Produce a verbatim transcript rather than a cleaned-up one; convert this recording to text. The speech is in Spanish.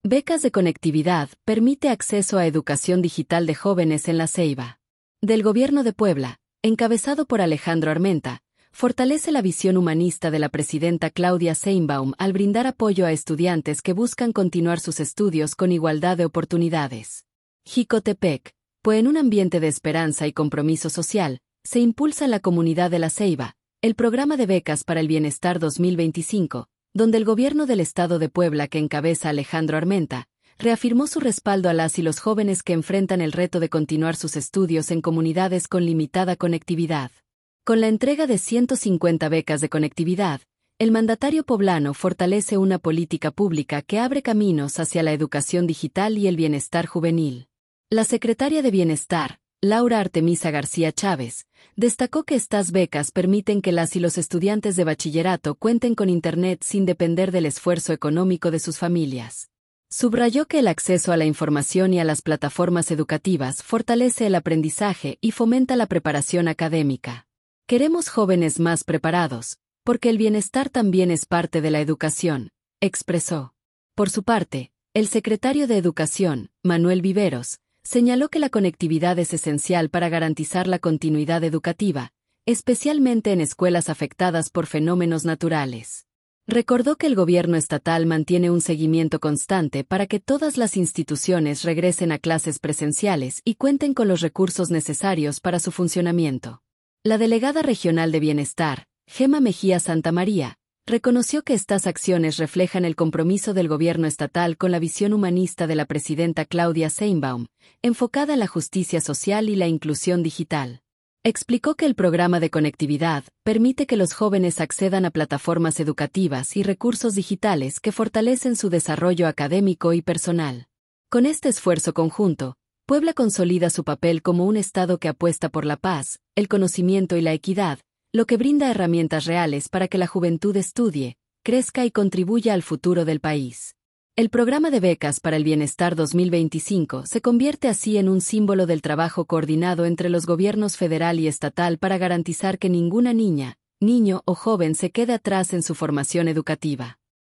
Becas de conectividad permite acceso a educación digital de jóvenes en La Ceiba. Del Gobierno de Puebla, encabezado por Alejandro Armenta, fortalece la visión humanista de la presidenta Claudia Sheinbaum al brindar apoyo a estudiantes que buscan continuar sus estudios con igualdad de oportunidades. Jicotepec, pues en un ambiente de esperanza y compromiso social, se impulsa en la comunidad de La Ceiba el programa de becas para el bienestar dos mil veinticinco, donde el gobierno del estado de Puebla que encabeza Alejandro Armenta, reafirmó su respaldo a las y los jóvenes que enfrentan el reto de continuar sus estudios en comunidades con limitada conectividad. Con la entrega de ciento cincuenta becas de conectividad, el mandatario poblano fortalece una política pública que abre caminos hacia la educación digital y el bienestar juvenil. La secretaria de Bienestar, Laura Artemisa García Chávez, destacó que estas becas permiten que las y los estudiantes de bachillerato cuenten con Internet sin depender del esfuerzo económico de sus familias. Subrayó que el acceso a la información y a las plataformas educativas fortalece el aprendizaje y fomenta la preparación académica. Queremos jóvenes más preparados, porque el bienestar también es parte de la educación, expresó. Por su parte, el secretario de Educación, Manuel Viveros, señaló que la conectividad es esencial para garantizar la continuidad educativa, especialmente en escuelas afectadas por fenómenos naturales. Recordó que el gobierno estatal mantiene un seguimiento constante para que todas las instituciones regresen a clases presenciales y cuenten con los recursos necesarios para su funcionamiento. La delegada regional de Bienestar, Gema Mejía Santamaría, reconoció que estas acciones reflejan el compromiso del gobierno estatal con la visión humanista de la presidenta Claudia Sheinbaum, enfocada en la justicia social y la inclusión digital. Explicó que el programa de conectividad permite que los jóvenes accedan a plataformas educativas y recursos digitales que fortalecen su desarrollo académico y personal. Con este esfuerzo conjunto, Puebla consolida su papel como un estado que apuesta por la paz, el conocimiento y la equidad, lo que brinda herramientas reales para que la juventud estudie, crezca y contribuya al futuro del país. El programa de becas para el bienestar dos mil veinticinco se convierte así en un símbolo del trabajo coordinado entre los gobiernos federal y estatal para garantizar que ninguna niña, niño o joven se quede atrás en su formación educativa.